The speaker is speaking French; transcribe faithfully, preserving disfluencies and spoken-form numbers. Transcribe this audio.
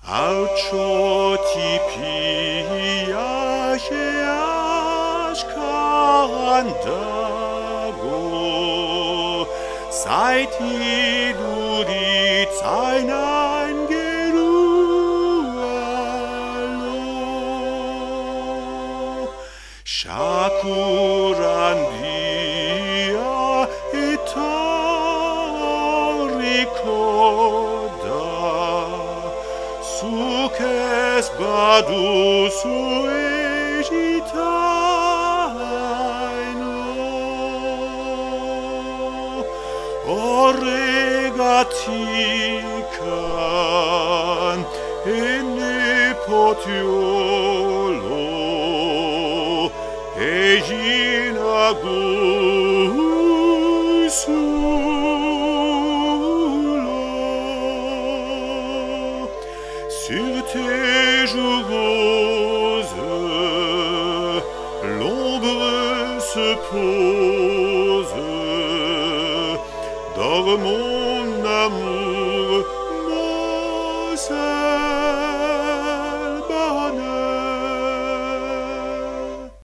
Auccioti piace ascandago, seit du die Zeit eingerualo. Shakurandia etorikoda, suces badus uegitaino, orregatican in nepotiolo, egina gusulo, sur tes joues roses, l'ombre se pose, dors mon amour, Moses.